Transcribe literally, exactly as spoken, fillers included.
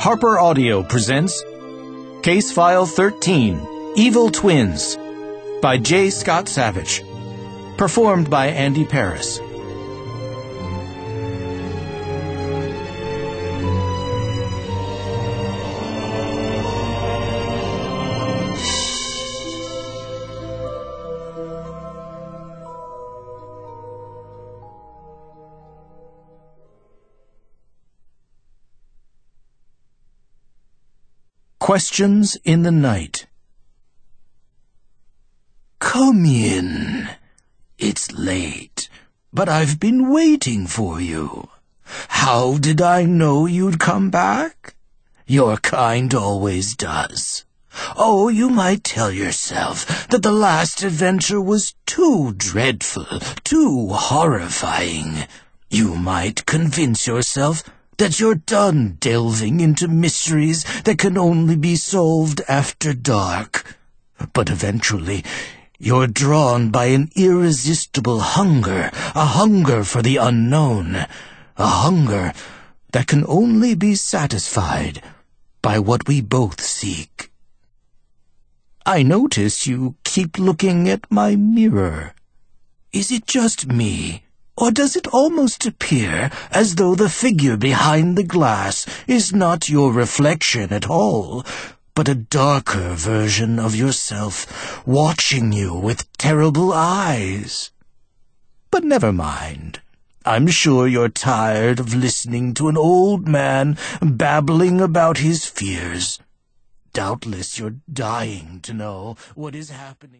Harper Audio presents Case File thirteen, Evil Twins, by J. Scott Savage. Performed by Andy Paris. Questions in the Night. Come in. It's late, but I've been waiting for you. How did I know you'd come back? Your kind always does. Oh, you might tell yourself that the last adventure was too dreadful, too horrifying. You might convince yourself that you're done delving into mysteries that can only be solved after dark. But eventually, you're drawn by an irresistible hunger, a hunger for the unknown, a hunger that can only be satisfied by what we both seek. I notice you keep looking at my mirror. Is it just me? Or does it almost appear as though the figure behind the glass is not your reflection at all, but a darker version of yourself, watching you with terrible eyes? But never mind. I'm sure you're tired of listening to an old man babbling about his fears. Doubtless you're dying to know what is happening.